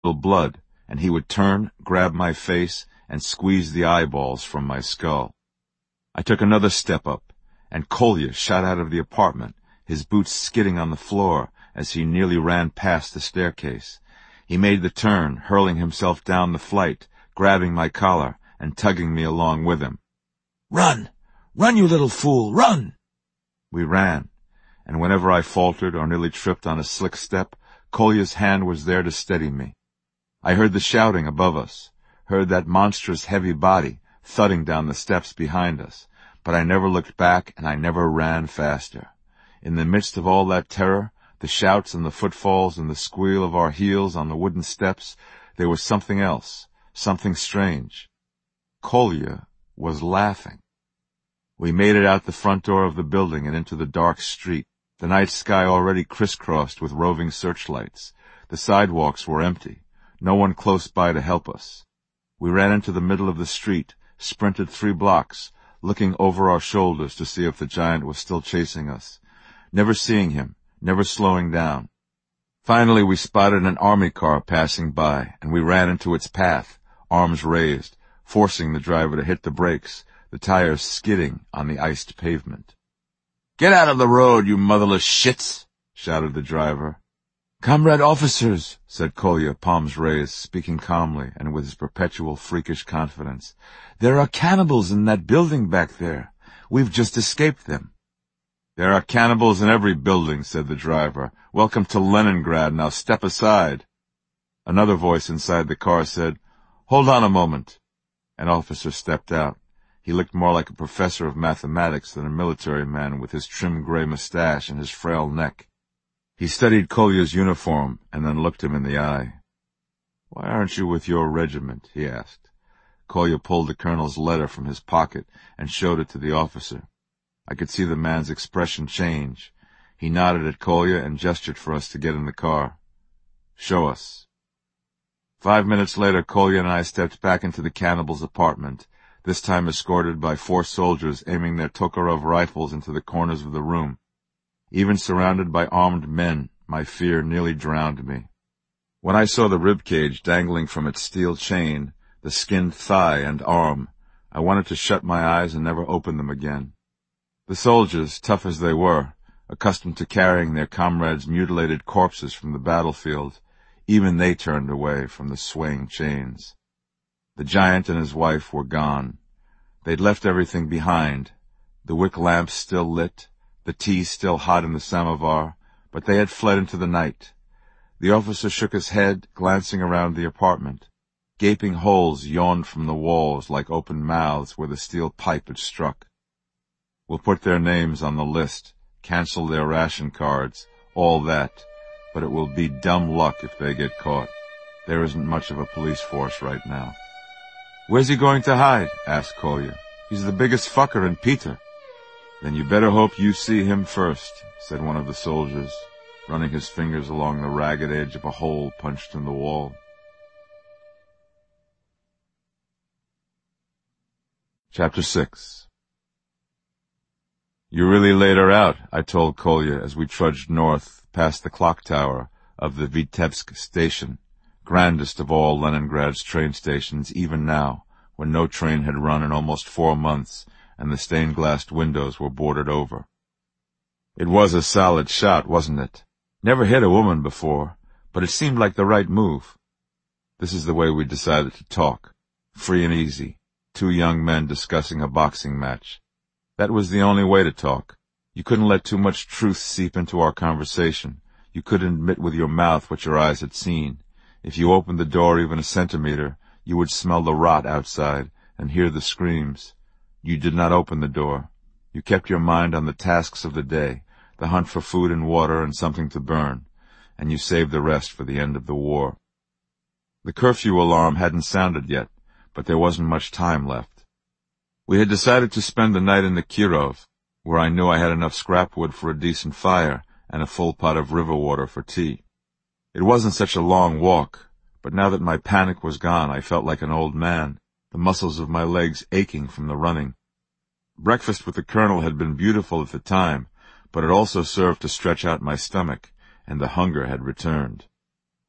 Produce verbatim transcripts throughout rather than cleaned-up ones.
blood, and he would turn, grab my face, and squeeze the eyeballs from my skull. I took another step up, and Kolya shot out of the apartment, his boots skidding on the floor as he nearly ran past the staircase. He made the turn, hurling himself down the flight, grabbing my collar and tugging me along with him. "Run! Run, you little fool! Run!" We ran, and whenever I faltered or nearly tripped on a slick step, Kolya's hand was there to steady me. I heard the shouting above us, heard that monstrous heavy body thudding down the steps behind us, but I never looked back and I never ran faster. In the midst of all that terror, the shouts and the footfalls and the squeal of our heels on the wooden steps, there was something else, something strange. Kolya was laughing. We made it out the front door of the building and into the dark street, the night sky already crisscrossed with roving searchlights. The sidewalks were empty, no one close by to help us. We ran into the middle of the street, sprinted three blocks, looking over our shoulders to see if the giant was still chasing us, never seeing him, never slowing down. Finally we spotted an army car passing by, and we ran into its path, arms raised, forcing the driver to hit the brakes, the tires skidding on the iced pavement. "Get out of the road, you motherless shits!" shouted the driver. "Comrade officers," said Kolya, palms raised, speaking calmly and with his perpetual freakish confidence. "There are cannibals in that building back there. We've just escaped them." "There are cannibals in every building," said the driver. "Welcome to Leningrad. Now step aside." Another voice inside the car said, "Hold on a moment." An officer stepped out. He looked more like a professor of mathematics than a military man with his trim gray mustache and his frail neck. He studied Kolya's uniform and then looked him in the eye. "Why aren't you with your regiment?" he asked. Kolya pulled the colonel's letter from his pocket and showed it to the officer. I could see the man's expression change. He nodded at Kolya and gestured for us to get in the car. "Show us." Five minutes later, Kolya and I stepped back into the cannibal's apartment, this time escorted by four soldiers aiming their Tokarov rifles into the corners of the room. Even surrounded by armed men, my fear nearly drowned me. When I saw the rib cage dangling from its steel chain, the skinned thigh and arm, I wanted to shut my eyes and never open them again. The soldiers, tough as they were, accustomed to carrying their comrades' mutilated corpses from the battlefield, even they turned away from the swaying chains. The giant and his wife were gone. They'd left everything behind, the wick lamps still lit, the tea still hot in the samovar, but they had fled into the night. The officer shook his head, glancing around the apartment. Gaping holes yawned from the walls like open mouths where the steel pipe had struck. "We'll put their names on the list, cancel their ration cards, all that, but it will be dumb luck if they get caught. There isn't much of a police force right now." "Where's he going to hide?" asked Kolya. "He's the biggest fucker in Peter." "Then you better hope you see him first," said one of the soldiers, running his fingers along the ragged edge of a hole punched in the wall. Chapter six. "You really laid her out," I told Kolya as we trudged north past the clock tower of the Vitebsk station, grandest of all Leningrad's train stations even now, when no train had run in almost four months and the stained-glassed windows were boarded over. It was a solid shot, wasn't it? Never hit a woman before, but it seemed like the right move. This is the way we decided to talk, free and easy, two young men discussing a boxing match. That was the only way to talk. You couldn't let too much truth seep into our conversation. You couldn't admit with your mouth what your eyes had seen. If you opened the door even a centimeter, you would smell the rot outside and hear the screams. You did not open the door. You kept your mind on the tasks of the day, the hunt for food and water and something to burn, and you saved the rest for the end of the war. The curfew alarm hadn't sounded yet, but there wasn't much time left. We had decided to spend the night in the Kirov, where I knew I had enough scrap wood for a decent fire and a full pot of river water for tea. It wasn't such a long walk, but now that my panic was gone, I felt like an old man, the muscles of my legs aching from the running. Breakfast with the colonel had been beautiful at the time, but it also served to stretch out my stomach, and the hunger had returned.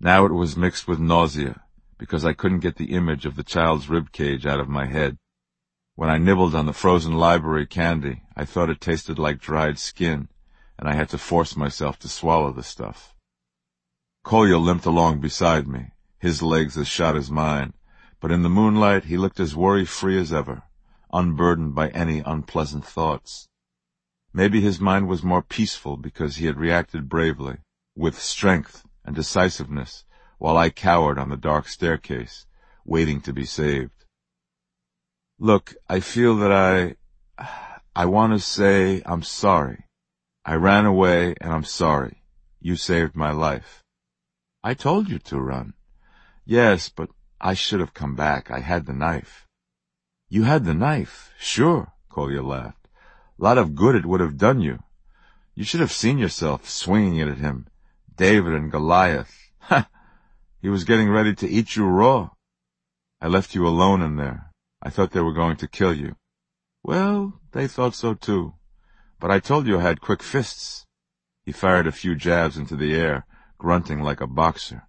Now it was mixed with nausea, because I couldn't get the image of the child's ribcage out of my head. When I nibbled on the frozen library candy, I thought it tasted like dried skin, and I had to force myself to swallow the stuff. Kolya limped along beside me, his legs as shot as mine, but in the moonlight he looked as worry-free as ever, unburdened by any unpleasant thoughts. Maybe his mind was more peaceful because he had reacted bravely, with strength and decisiveness, while I cowered on the dark staircase, waiting to be saved. Look, I feel that I... I want to say I'm sorry. I ran away and I'm sorry. You saved my life. I told you to run. Yes, but I should have come back. I had the knife. You had the knife? Sure, Kolya laughed. A lot of good it would have done you. You should have seen yourself swinging it at him. David and Goliath. Ha! He was getting ready to eat you raw. I left you alone in there. I thought they were going to kill you. Well, they thought so too. But I told you I had quick fists. He fired a few jabs into the air, grunting like a boxer.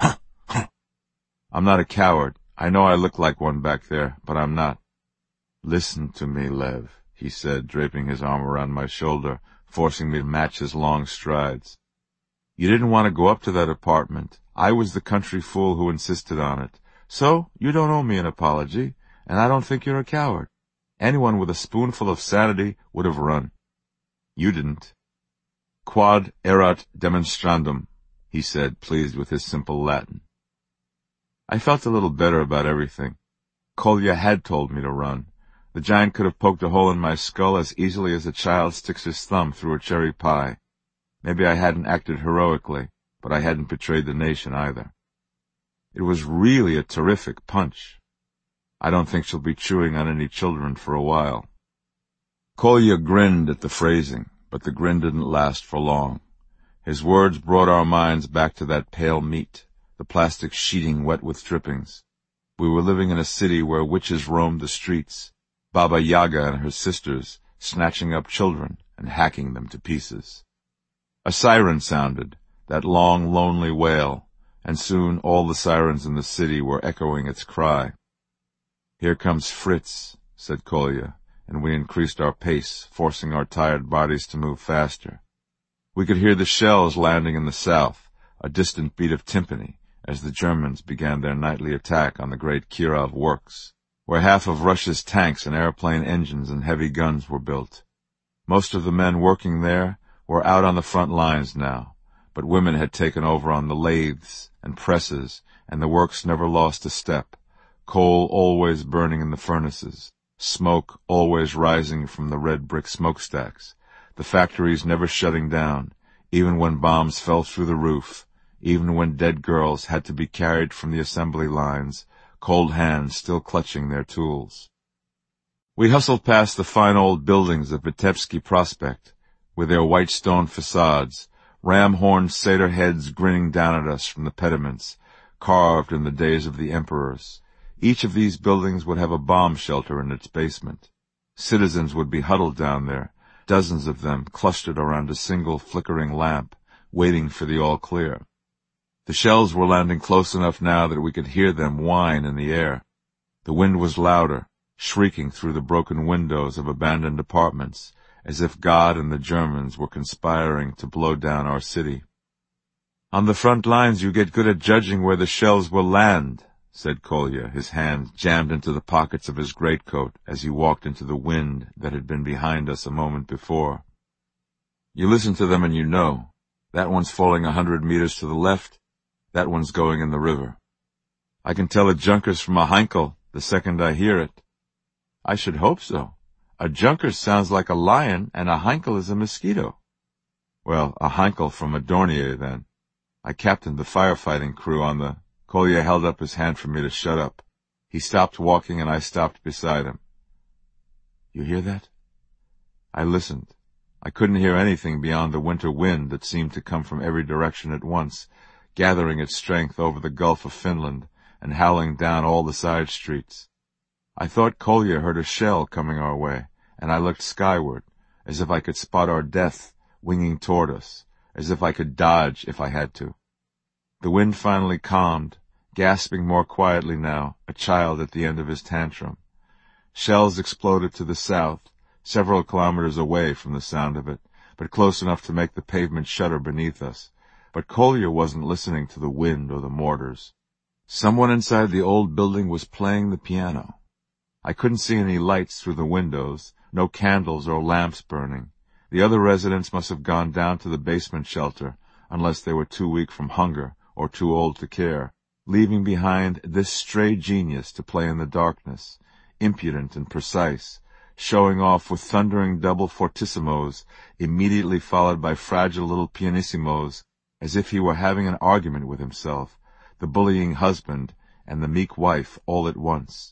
I'm not a coward. I know I look like one back there, but I'm not. Listen to me, Lev, he said, draping his arm around my shoulder, forcing me to match his long strides. You didn't want to go up to that apartment. I was the country fool who insisted on it. So, you don't owe me an apology, and I don't think you're a coward. Anyone with a spoonful of sanity would have run. You didn't. Quod erat demonstrandum, he said, pleased with his simple Latin. I felt a little better about everything. Kolya had told me to run. The giant could have poked a hole in my skull as easily as a child sticks his thumb through a cherry pie. Maybe I hadn't acted heroically, but I hadn't betrayed the nation either. It was really a terrific punch. I don't think she'll be chewing on any children for a while. Kolya grinned at the phrasing, but the grin didn't last for long. His words brought our minds back to that pale meat, the plastic sheeting wet with drippings. We were living in a city where witches roamed the streets, Baba Yaga and her sisters, snatching up children and hacking them to pieces. A siren sounded, that long, lonely wail, and soon all the sirens in the city were echoing its cry. Here comes Fritz, said Kolya, and we increased our pace, forcing our tired bodies to move faster. We could hear the shells landing in the south, a distant beat of timpani, as the Germans began their nightly attack on the great Kirov works, where half of Russia's tanks and airplane engines and heavy guns were built. Most of the men working there were out on the front lines now, but women had taken over on the lathes and presses, and the works never lost a step, coal always burning in the furnaces, smoke always rising from the red brick smokestacks, the factories never shutting down, even when bombs fell through the roof, even when dead girls had to be carried from the assembly lines, cold hands still clutching their tools. We hustled past the fine old buildings of Vitebsky Prospect, with their white stone facades, ram-horned satyr heads grinning down at us from the pediments, carved in the days of the emperors. Each of these buildings would have a bomb shelter in its basement. Citizens would be huddled down there, dozens of them clustered around a single flickering lamp, waiting for the all-clear. The shells were landing close enough now that we could hear them whine in the air. The wind was louder, shrieking through the broken windows of abandoned apartments, as if God and the Germans were conspiring to blow down our city. On the front lines you get good at judging where the shells will land, said Kolya, his hands jammed into the pockets of his greatcoat as he walked into the wind that had been behind us a moment before. You listen to them and you know. That one's falling a hundred meters to the left, that one's going in the river. I can tell a Junkers from a Heinkel the second I hear it. I should hope so. A Junkers sounds like a lion, and a Heinkel is a mosquito. Well, a Heinkel from a Dornier, then. I captained the firefighting crew on the... Kolya held up his hand for me to shut up. He stopped walking, and I stopped beside him. You hear that? I listened. I couldn't hear anything beyond the winter wind that seemed to come from every direction at once, gathering its strength over the Gulf of Finland and howling down all the side streets. I thought Kolya heard a shell coming our way, and I looked skyward, as if I could spot our death winging toward us, as if I could dodge if I had to. The wind finally calmed, gasping more quietly now, a child at the end of his tantrum. Shells exploded to the south, several kilometers away from the sound of it, but close enough to make the pavement shudder beneath us. But Kolya wasn't listening to the wind or the mortars. Someone inside the old building was playing the piano. I couldn't see any lights through the windows, no candles or lamps burning. The other residents must have gone down to the basement shelter, unless they were too weak from hunger or too old to care, leaving behind this stray genius to play in the darkness, impudent and precise, showing off with thundering double fortissimos, immediately followed by fragile little pianissimos, as if he were having an argument with himself, the bullying husband and the meek wife all at once.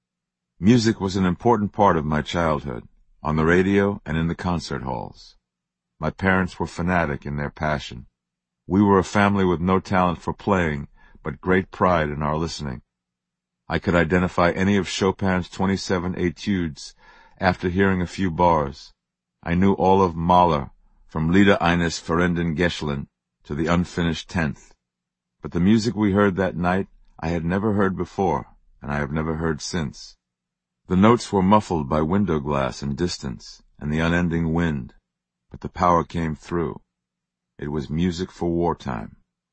Music was an important part of my childhood, on the radio and in the concert halls. My parents were fanatic in their passion. We were a family with no talent for playing, but great pride in our listening. I could identify any of Chopin's twenty-seven etudes after hearing a few bars. I knew all of Mahler, from Lieder eines verrennten Geschlechts to the unfinished tenth. But the music we heard that night I had never heard before, and I have never heard since. The notes were muffled by window glass and distance, and the unending wind, but the power came through. It was music for wartime.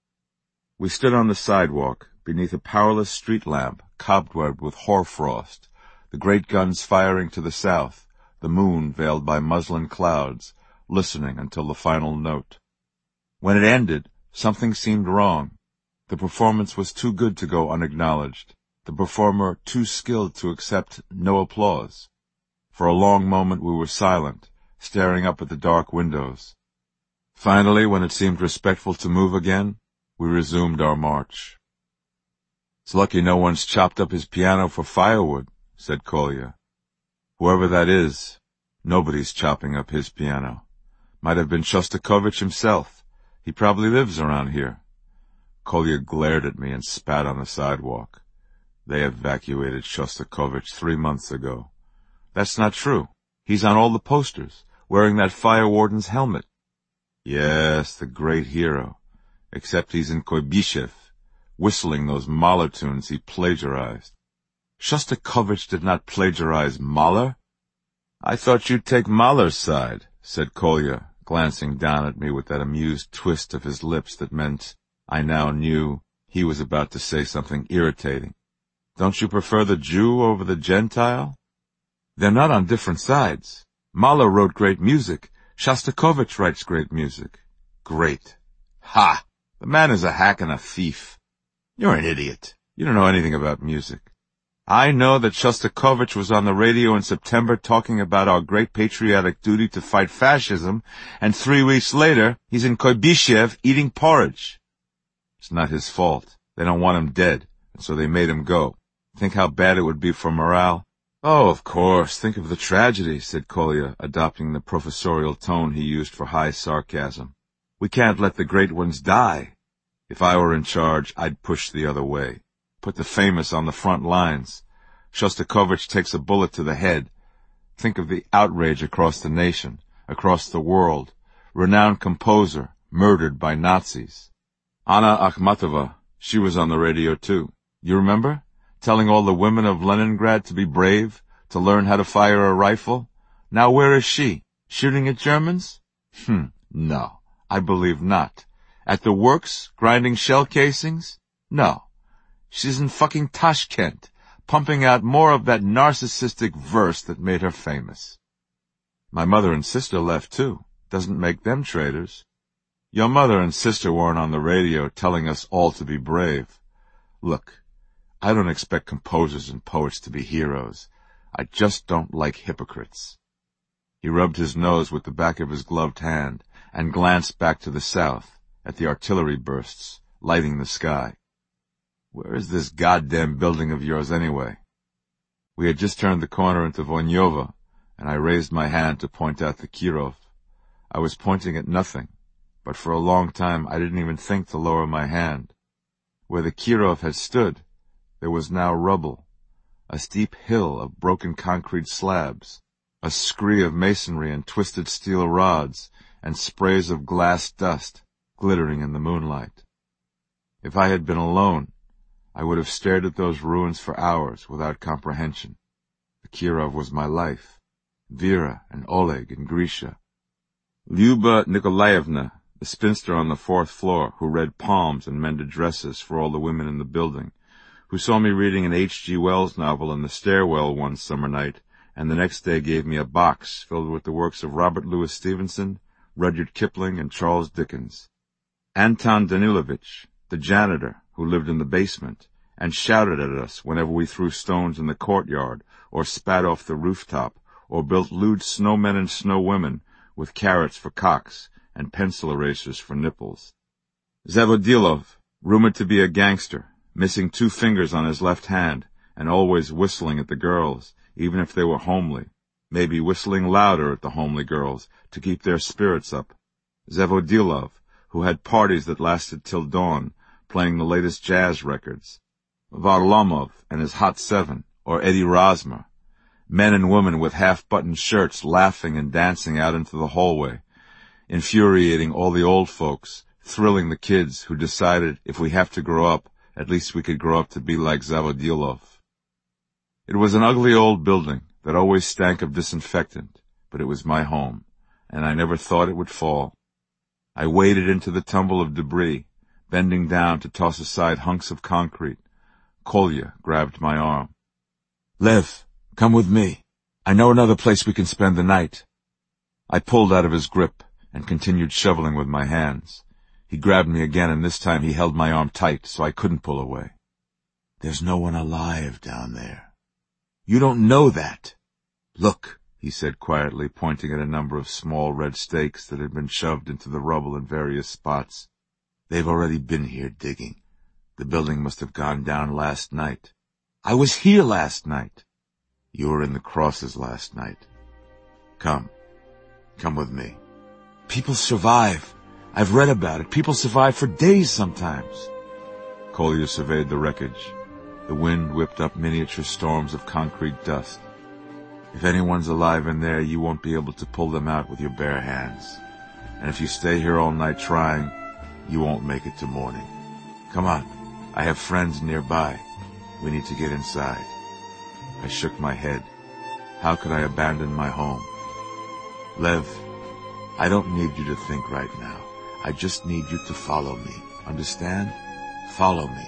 We stood on the sidewalk, beneath a powerless street lamp, cobwebbed with hoarfrost, the great guns firing to the south, the moon veiled by muslin clouds, listening until the final note. When it ended, something seemed wrong. The performance was too good to go unacknowledged, the performer too skilled to accept no applause. For a long moment we were silent, staring up at the dark windows. Finally, when it seemed respectful to move again, we resumed our march. "It's lucky no one's chopped up his piano for firewood," said Kolya. "Whoever that is, nobody's chopping up his piano. Might have been Shostakovich himself. He probably lives around here." Kolya glared at me and spat on the sidewalk. "They evacuated Shostakovich three months ago." "That's not true. He's on all the posters, wearing that fire warden's helmet." "Yes, the great hero. Except he's in Kuybyshev, whistling those Mahler tunes he plagiarized." "Shostakovich did not plagiarize Mahler." "I thought you'd take Mahler's side," said Kolya, glancing down at me with that amused twist of his lips that meant, I now knew, he was about to say something irritating. "Don't you prefer the Jew over the Gentile?" "They're not on different sides. Mahler wrote great music. Shostakovich writes great music." "Great. Ha! The man is a hack and a thief." "You're an idiot. You don't know anything about music." "I know that Shostakovich was on the radio in September talking about our great patriotic duty to fight fascism, and three weeks later he's in Kuybyshev eating porridge." "It's not his fault. They don't want him dead, and so they made him go. Think how bad it would be for morale." "Oh, of course, think of the tragedy," said Kolya, adopting the professorial tone he used for high sarcasm. "We can't let the great ones die. If I were in charge, I'd push the other way. Put the famous on the front lines. Shostakovich takes a bullet to the head. Think of the outrage across the nation, across the world. Renowned composer, murdered by Nazis. Anna Akhmatova, she was on the radio too. You remember? Telling all the women of Leningrad to be brave, to learn how to fire a rifle. Now where is she? Shooting at Germans? Hm, no, I believe not. At the works, grinding shell casings? No. She's in fucking Tashkent, pumping out more of that narcissistic verse that made her famous. My mother and sister left too. Doesn't make them traitors. Your mother and sister weren't on the radio telling us all to be brave. Look, I don't expect composers and poets to be heroes. I just don't like hypocrites." He rubbed his nose with the back of his gloved hand and glanced back to the south, at the artillery bursts, lighting the sky. "Where is this goddamn building of yours anyway?" We had just turned the corner into Vonyova, and I raised my hand to point out the Kirov. I was pointing at nothing, but for a long time I didn't even think to lower my hand. Where the Kirov had stood, there was now rubble, a steep hill of broken concrete slabs, a scree of masonry and twisted steel rods, and sprays of glass dust glittering in the moonlight. If I had been alone, I would have stared at those ruins for hours without comprehension. The Kirov was my life. Vera and Oleg and Grisha. Lyuba Nikolaevna, the spinster on the fourth floor, who read palms and mended dresses for all the women in the building, who saw me reading an H G Wells novel in the stairwell one summer night, and the next day gave me a box filled with the works of Robert Louis Stevenson, Rudyard Kipling, and Charles Dickens. Anton Danilovich, the janitor, who lived in the basement, and shouted at us whenever we threw stones in the courtyard, or spat off the rooftop, or built lewd snowmen and snowwomen with carrots for cocks and pencil erasers for nipples. Zavodilov, rumored to be a gangster, missing two fingers on his left hand, and always whistling at the girls, even if they were homely, maybe whistling louder at the homely girls to keep their spirits up. Zavodilov, who had parties that lasted till dawn, playing the latest jazz records. Varlamov and his Hot Seven, or Eddie Rosmer. Men and women with half-buttoned shirts laughing and dancing out into the hallway, infuriating all the old folks, thrilling the kids who decided if we have to grow up, at least we could grow up to be like Zavodilov. It was an ugly old building that always stank of disinfectant, but it was my home, and I never thought it would fall. I waded into the tumble of debris, bending down to toss aside hunks of concrete. Kolya grabbed my arm. "Lev, come with me. I know another place we can spend the night." I pulled out of his grip and continued shoveling with my hands. He grabbed me again, and this time he held my arm tight so I couldn't pull away. "There's no one alive down there. You don't know that. Look," he said quietly, pointing at a number of small red stakes that had been shoved into the rubble in various spots. "They've already been here digging. The building must have gone down last night. I was here last night. You were in the crosses last night. Come. Come with me. People survive. I've read about it. People survive for days sometimes." Kolya surveyed the wreckage. The wind whipped up miniature storms of concrete dust. "If anyone's alive in there, you won't be able to pull them out with your bare hands. And if you stay here all night trying, you won't make it to morning. Come on. I have friends nearby. We need to get inside." I shook my head. How could I abandon my home? "Lev, I don't need you to think right now. I just need you to follow me. Understand? Follow me."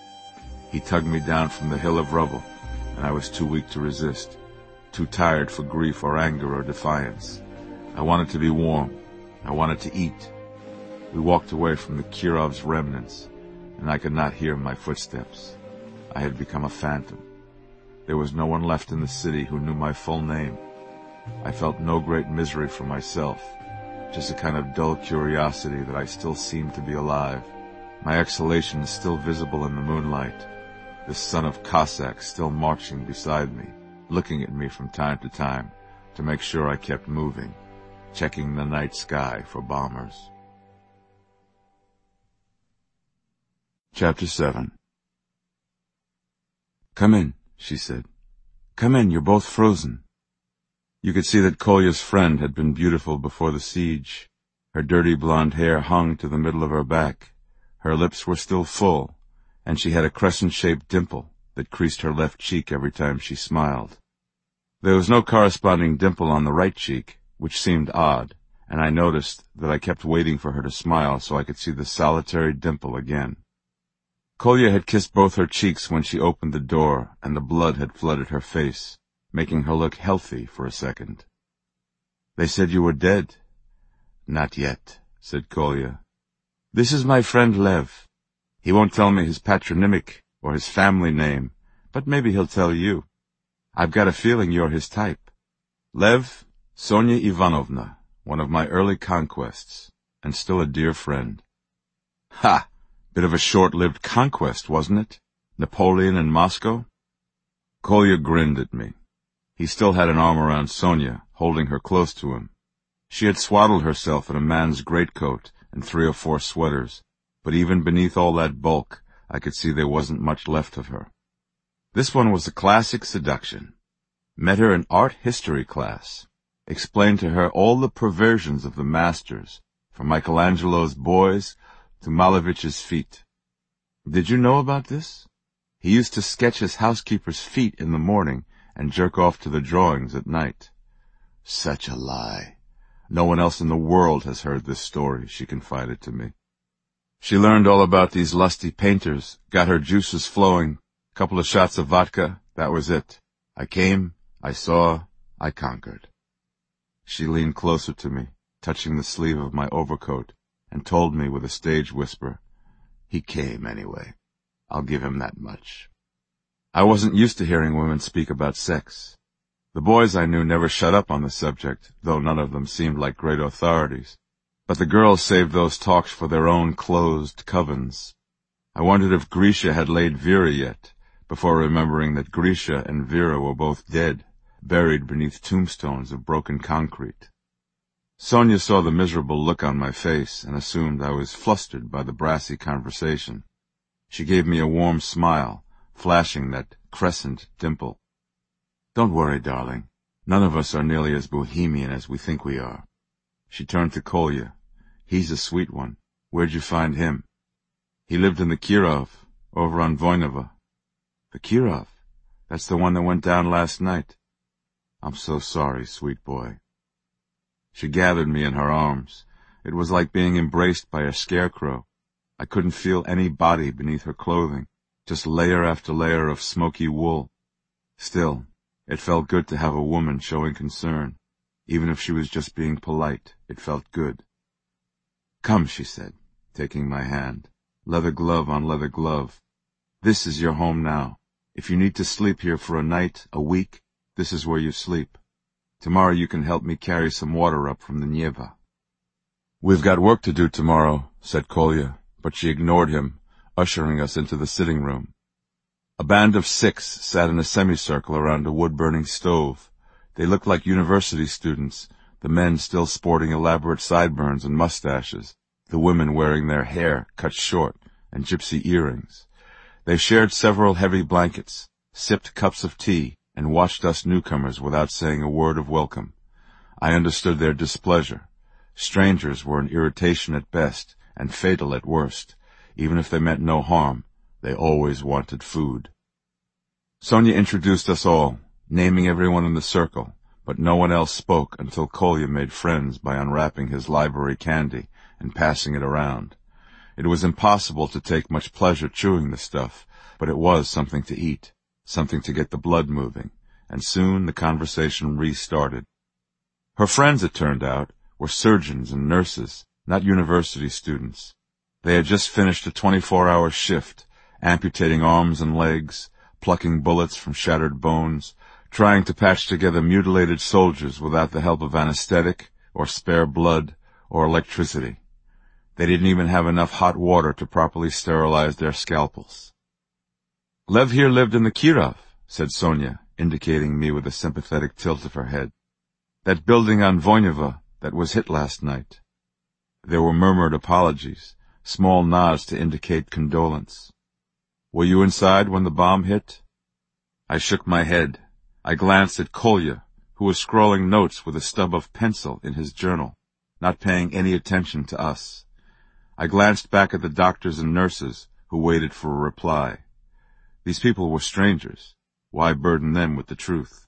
He tugged me down from the hill of rubble, and I was too weak to resist, too tired for grief or anger or defiance. I wanted to be warm. I wanted to eat. We walked away from the Kirov's remnants, and I could not hear my footsteps. I had become a phantom. There was no one left in the city who knew my full name. I felt no great misery for myself, just a kind of dull curiosity that I still seemed to be alive. My exhalation still visible in the moonlight. The son of Cossacks still marching beside me, looking at me from time to time to make sure I kept moving, checking the night sky for bombers. Chapter seven. "Come in," she said. "Come in, you're both frozen." You could see that Kolya's friend had been beautiful before the siege. Her dirty blonde hair hung to the middle of her back. Her lips were still full, and she had a crescent-shaped dimple that creased her left cheek every time she smiled. There was no corresponding dimple on the right cheek, which seemed odd, and I noticed that I kept waiting for her to smile so I could see the solitary dimple again. Kolya had kissed both her cheeks when she opened the door, and the blood had flooded her face, making her look healthy for a second. "They said you were dead." "Not yet," said Kolya. "This is my friend Lev. He won't tell me his patronymic or his family name, but maybe he'll tell you. I've got a feeling you're his type. Lev, Sonia Ivanovna, one of my early conquests, and still a dear friend." "Ha! Bit of a short-lived conquest, wasn't it? Napoleon in Moscow?" Kolya grinned at me. He still had an arm around Sonia, holding her close to him. She had swaddled herself in a man's greatcoat and three or four sweaters, but even beneath all that bulk, I could see there wasn't much left of her. This one was a classic seduction. Met her in art history class. Explained to her all the perversions of the masters, from Michelangelo's boys to Malevich's feet. Did you know about this? He used to sketch his housekeeper's feet in the morning and jerk off to the drawings at night. Such a lie. No one else in the world has heard this story, she confided to me. She learned all about these lusty painters, got her juices flowing, couple of shots of vodka, that was it. I came, I saw, I conquered. She leaned closer to me, touching the sleeve of my overcoat, and told me with a stage whisper, "He came anyway. I'll give him that much." I wasn't used to hearing women speak about sex. The boys I knew never shut up on the subject, though none of them seemed like great authorities. But the girls saved those talks for their own closed covens. I wondered if Grisha had laid Vera yet, before remembering that Grisha and Vera were both dead, buried beneath tombstones of broken concrete. Sonia saw the miserable look on my face and assumed I was flustered by the brassy conversation. She gave me a warm smile, flashing that crescent dimple. "Don't worry, darling. None of us are nearly as bohemian as we think we are." She turned to Kolya. "He's a sweet one. Where'd you find him?" "He lived in the Kirov, over on Voynova." "The Kirov? That's the one that went down last night." "I'm so sorry, sweet boy." She gathered me in her arms. It was like being embraced by a scarecrow. I couldn't feel any body beneath her clothing, just layer after layer of smoky wool. Still, it felt good to have a woman showing concern. Even if she was just being polite, it felt good. "Come," she said, taking my hand, leather glove on leather glove. "This is your home now. If you need to sleep here for a night, a week, this is where you sleep. Tomorrow you can help me carry some water up from the Neva." "We've got work to do tomorrow," said Kolya, but she ignored him, ushering us into the sitting room. A band of six sat in a semicircle around a wood-burning stove. They looked like university students, the men still sporting elaborate sideburns and mustaches, the women wearing their hair cut short and gypsy earrings. They shared several heavy blankets, sipped cups of tea, and watched us newcomers without saying a word of welcome. I understood their displeasure. Strangers were an irritation at best and fatal at worst. Even if they meant no harm, they always wanted food. Sonia introduced us all, naming everyone in the circle, but no one else spoke until Kolya made friends by unwrapping his library candy and passing it around. It was impossible to take much pleasure chewing the stuff, but it was something to eat, something to get the blood moving, and soon the conversation restarted. Her friends, it turned out, were surgeons and nurses, not university students. They had just finished a twenty-four hour shift, amputating arms and legs, plucking bullets from shattered bones, trying to patch together mutilated soldiers without the help of anesthetic, or spare blood, or electricity. They didn't even have enough hot water to properly sterilize their scalpels. "Lev here lived in the Kirov," said Sonia, indicating me with a sympathetic tilt of her head. "That building on Voynova that was hit last night." There were murmured apologies, small nods to indicate condolence. "Were you inside when the bomb hit?" I shook my head. I glanced at Kolya, who was scrawling notes with a stub of pencil in his journal, not paying any attention to us. I glanced back at the doctors and nurses, who waited for a reply. These people were strangers. Why burden them with the truth?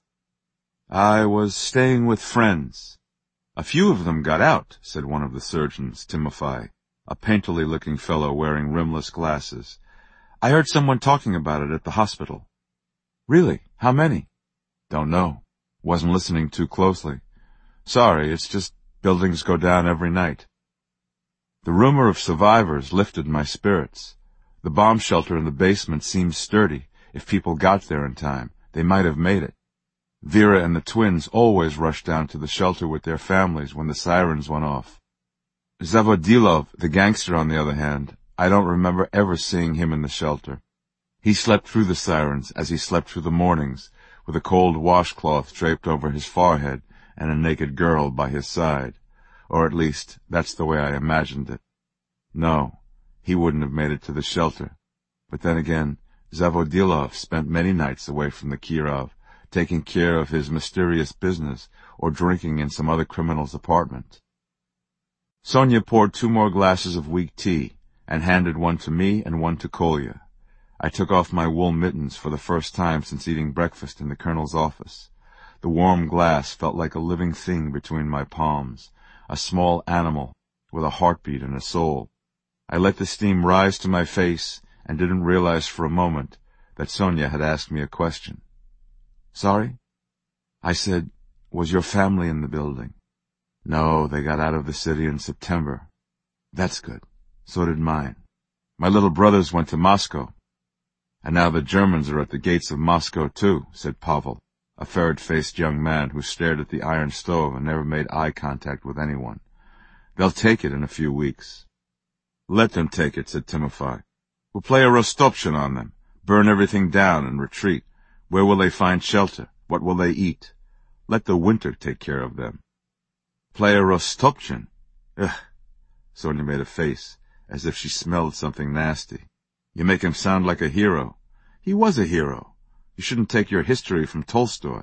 "I was staying with friends." "A few of them got out," said one of the surgeons, Timofey, a painterly-looking fellow wearing rimless glasses. "I heard someone talking about it at the hospital." "Really? How many?" "Don't know. Wasn't listening too closely. Sorry, it's just buildings go down every night." The rumor of survivors lifted my spirits. The bomb shelter in the basement seemed sturdy. If people got there in time, they might have made it. Vera and the twins always rushed down to the shelter with their families when the sirens went off. Zavodilov, the gangster, on the other hand, I don't remember ever seeing him in the shelter. He slept through the sirens as he slept through the mornings, with a cold washcloth draped over his forehead and a naked girl by his side. Or at least, that's the way I imagined it. No, he wouldn't have made it to the shelter. But then again, Zavodilov spent many nights away from the Kirov, taking care of his mysterious business or drinking in some other criminal's apartment. Sonia poured two more glasses of weak tea, and handed one to me and one to Kolya. I took off my wool mittens for the first time since eating breakfast in the colonel's office. The warm glass felt like a living thing between my palms, a small animal with a heartbeat and a soul. I let the steam rise to my face and didn't realize for a moment that Sonia had asked me a question. Sorry? I said, was your family in the building? No, they got out of the city in September. That's good. So did mine. My little brothers went to Moscow. And now the Germans are at the gates of Moscow too, said Pavel, a ferret-faced young man who stared at the iron stove and never made eye contact with anyone. They'll take it in a few weeks. Let them take it, said Timofey. We'll play a Rostopchin on them, burn everything down and retreat. Where will they find shelter? What will they eat? Let the winter take care of them. Play a Rostopchin? Ugh. Sonia made a face, as if she smelled something nasty. You make him sound like a hero. He was a hero. You shouldn't take your history from Tolstoy.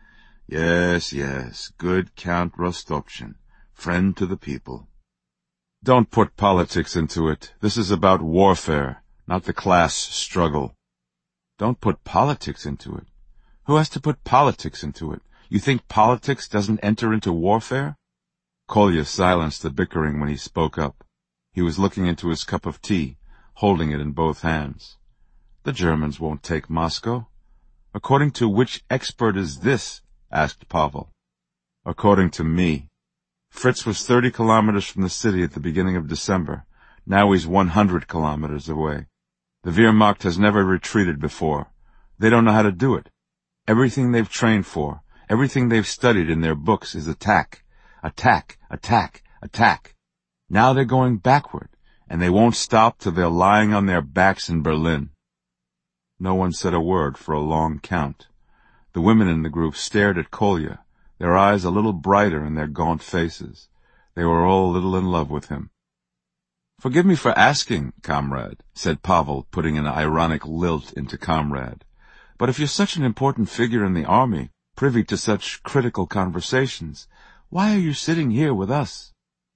Yes, yes, good Count Rostopchin, friend to the people. Don't put politics into it. This is about warfare, not the class struggle. Don't put politics into it. Who has to put politics into it? You think politics doesn't enter into warfare? Kolya silenced the bickering when he spoke up. He was looking into his cup of tea, holding it in both hands. The Germans won't take Moscow. According to which expert is this? Asked Pavel. According to me. Fritz was thirty kilometers from the city at the beginning of December. Now he's one hundred kilometers away. The Wehrmacht has never retreated before. They don't know how to do it. Everything they've trained for, everything they've studied in their books is attack. Attack, attack, attack. Now they're going backward, and they won't stop till they're lying on their backs in Berlin. No one said a word for a long count. The women in the group stared at Kolya, their eyes a little brighter in their gaunt faces. They were all a little in love with him. Forgive me for asking, comrade, said Pavel, putting an ironic lilt into comrade. But if you're such an important figure in the army, privy to such critical conversations, why are you sitting here with us?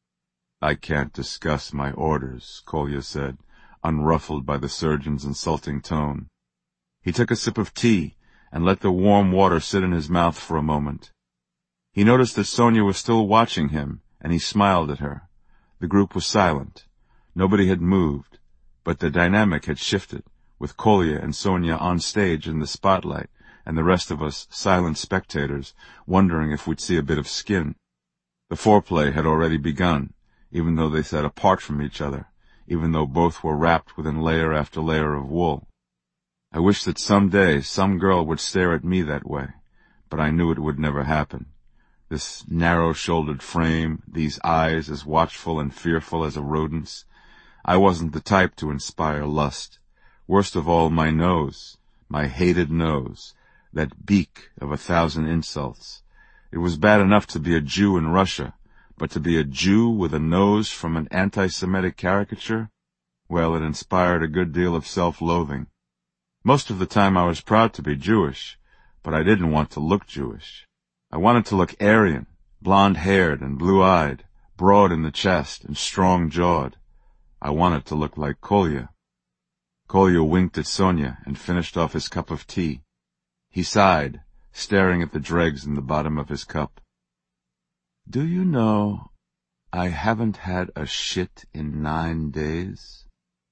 I can't discuss my orders, Kolya said, unruffled by the surgeon's insulting tone. He took a sip of tea and let the warm water sit in his mouth for a moment. He noticed that Sonia was still watching him, and he smiled at her. The group was silent. Nobody had moved, but the dynamic had shifted, with Kolya and Sonia on stage in the spotlight, and the rest of us silent spectators, wondering if we'd see a bit of skin. The foreplay had already begun, even though they sat apart from each other, even though both were wrapped within layer after layer of wool. I wished that some day some girl would stare at me that way, but I knew it would never happen. This narrow-shouldered frame, these eyes as watchful and fearful as a rodent's. I wasn't the type to inspire lust. Worst of all, my nose, my hated nose, that beak of a thousand insults. It was bad enough to be a Jew in Russia, but to be a Jew with a nose from an anti-Semitic caricature? Well, it inspired a good deal of self-loathing. Most of the time I was proud to be Jewish, but I didn't want to look Jewish. I wanted to look Aryan, blonde-haired and blue-eyed, broad in the chest and strong-jawed. I wanted to look like Kolya. Kolya winked at Sonia and finished off his cup of tea. He sighed, staring at the dregs in the bottom of his cup. Do you know, I haven't had a shit in nine days?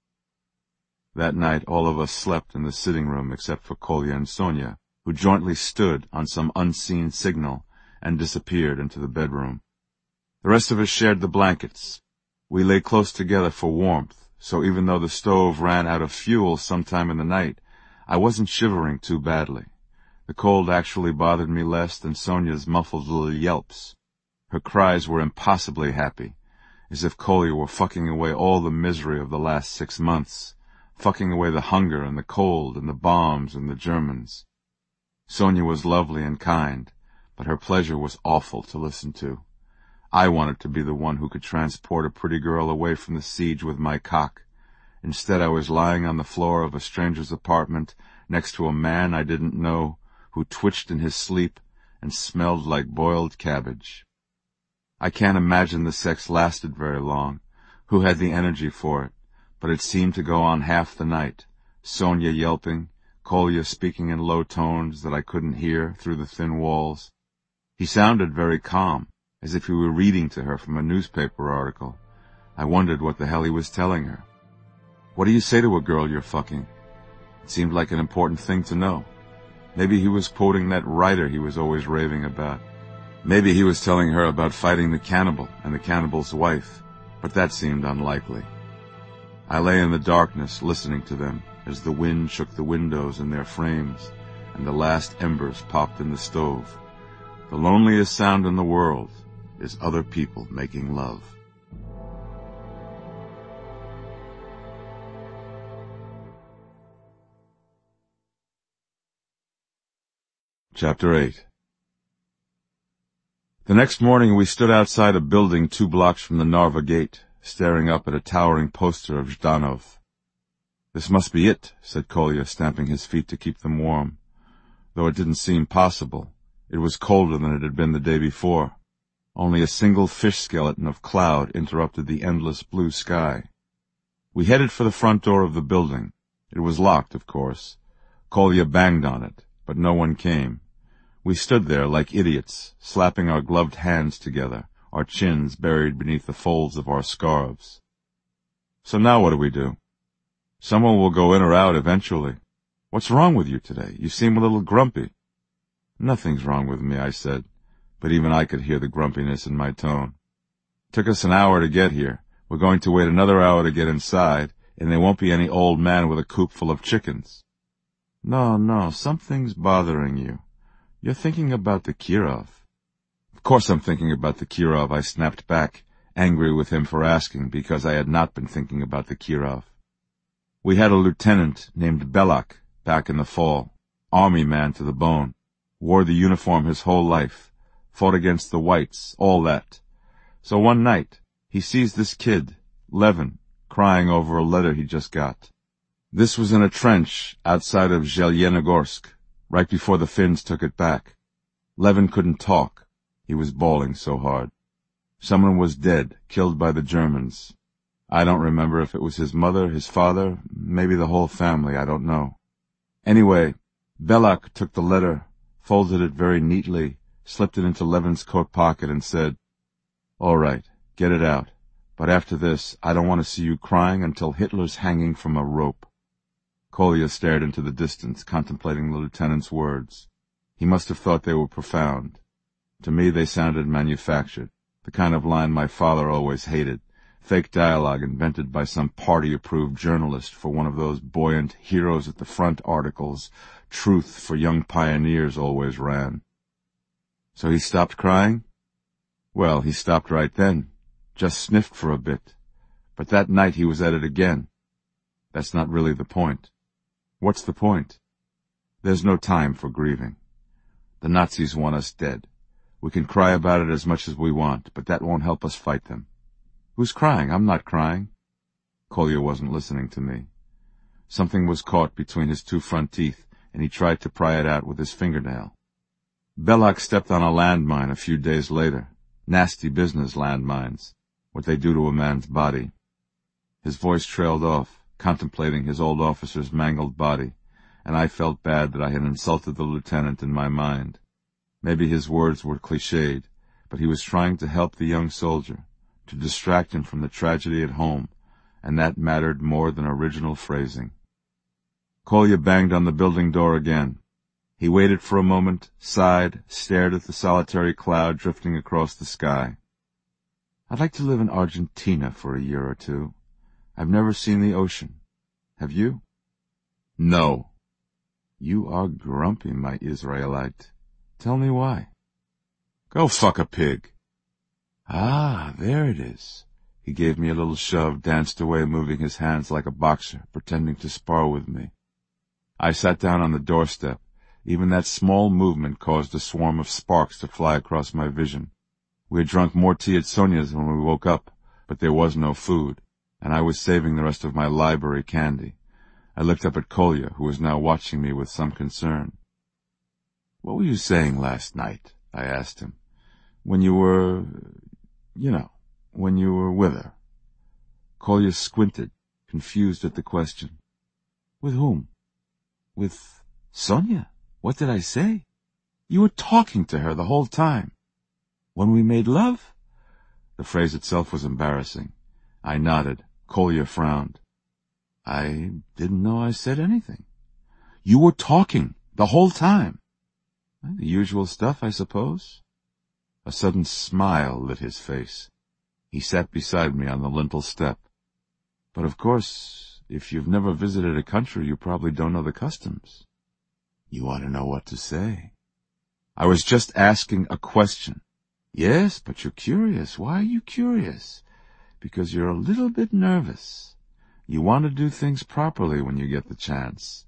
That night all of us slept in the sitting room except for Kolya and Sonia, who jointly stood on some unseen signal and disappeared into the bedroom. The rest of us shared the blankets. We lay close together for warmth, so even though the stove ran out of fuel sometime in the night, I wasn't shivering too badly. The cold actually bothered me less than Sonia's muffled little yelps. Her cries were impossibly happy, as if Kolya were fucking away all the misery of the last six months, fucking away the hunger and the cold and the bombs and the Germans. Sonia was lovely and kind, but her pleasure was awful to listen to. I wanted to be the one who could transport a pretty girl away from the siege with my cock. Instead, I was lying on the floor of a stranger's apartment next to a man I didn't know, who twitched in his sleep and smelled like boiled cabbage. I can't imagine the sex lasted very long. Who had the energy for it? but it seemed to go on half the night, Sonia yelping, Kolya speaking in low tones that I couldn't hear through the thin walls. He sounded very calm, as if he were reading to her from a newspaper article. I wondered what the hell he was telling her. What do you say to a girl you're fucking? It seemed like an important thing to know. Maybe he was quoting that writer he was always raving about. Maybe he was telling her about fighting the cannibal and the cannibal's wife, but that seemed unlikely. I lay in the darkness listening to them as the wind shook the windows in their frames and the last embers popped in the stove. The loneliest sound in the world is other people making love. Chapter eight. The next morning we stood outside a building two blocks from the Narva gate, staring up at a towering poster of Zhdanov. This must be it, said Kolya, stamping his feet to keep them warm. Though it didn't seem possible. It was colder than it had been the day before. Only a single fish skeleton of cloud interrupted the endless blue sky. We headed for the front door of the building. It was locked, of course. Kolya banged on it, but no one came. We stood there like idiots, slapping our gloved hands together, our chins buried beneath the folds of our scarves. So now what do we do? Someone will go in or out eventually. What's wrong with you today? You seem a little grumpy. Nothing's wrong with me, I said, but even I could hear the grumpiness in my tone. Took us an hour to get here. We're going to wait another hour to get inside, and there won't be any old man with a coop full of chickens. No, no, something's bothering you. You're thinking about the Kirov. Of course I'm thinking about the Kirov, I snapped back, angry with him for asking, because I had not been thinking about the Kirov. We had a lieutenant named Belak back in the fall, army man to the bone, wore the uniform his whole life, fought against the whites, all that. So one night, he sees this kid, Levin, crying over a letter he just got. This was in a trench outside of Zheleznogorsk, right before the Finns took it back. Levin couldn't talk. He was bawling so hard. Someone was dead, killed by the Germans. I don't remember if it was his mother, his father, maybe the whole family, I don't know. Anyway, Belak took the letter, folded it very neatly, slipped it into Levin's coat pocket and said, All right, get it out, but after this, I don't want to see you crying until Hitler's hanging from a rope. Kolya stared into the distance, contemplating the lieutenant's words. He must have thought they were profound. To me they sounded manufactured, the kind of line my father always hated, fake dialogue invented by some party-approved journalist for one of those buoyant heroes at the front articles Truth for Young Pioneers always ran. So he stopped crying? Well, he stopped right then, just sniffed for a bit. But that night he was at it again. That's not really the point. What's the point? There's no time for grieving. The Nazis want us dead. We can cry about it as much as we want, but that won't help us fight them. Who's crying? I'm not crying. Kolya wasn't listening to me. Something was caught between his two front teeth, and he tried to pry it out with his fingernail. Belak stepped on a landmine a few days later. Nasty business, landmines. What they do to a man's body. His voice trailed off, contemplating his old officer's mangled body, and I felt bad that I had insulted the lieutenant in my mind. Maybe his words were cliched, but he was trying to help the young soldier, to distract him from the tragedy at home, and that mattered more than original phrasing. Kolya banged on the building door again. He waited for a moment, sighed, stared at the solitary cloud drifting across the sky. I'd like to live in Argentina for a year or two. I've never seen the ocean. Have you? No. You are grumpy, my Israelite. Tell me why. Go fuck a pig. Ah, there it is. He gave me a little shove, danced away, moving his hands like a boxer, pretending to spar with me. I sat down on the doorstep. Even that small movement caused a swarm of sparks to fly across my vision. We had drunk more tea at Sonia's when we woke up, but there was no food, and I was saving the rest of my library candy. I looked up at Kolya, who was now watching me with some concern. What were you saying last night? I asked him. When you were, you know, when you were with her. Kolya squinted, confused at the question. With whom? With Sonia? What did I say? You were talking to her the whole time. When we made love? The phrase itself was embarrassing. I nodded. Kolya frowned. I didn't know I said anything. You were talking the whole time. The usual stuff, I suppose. A sudden smile lit his face. He sat beside me on the lintel step. But of course, if you've never visited a country, you probably don't know the customs. You want to know what to say. I was just asking a question. Yes, but you're curious. Why are you curious? Because you're a little bit nervous. You want to do things properly when you get the chance.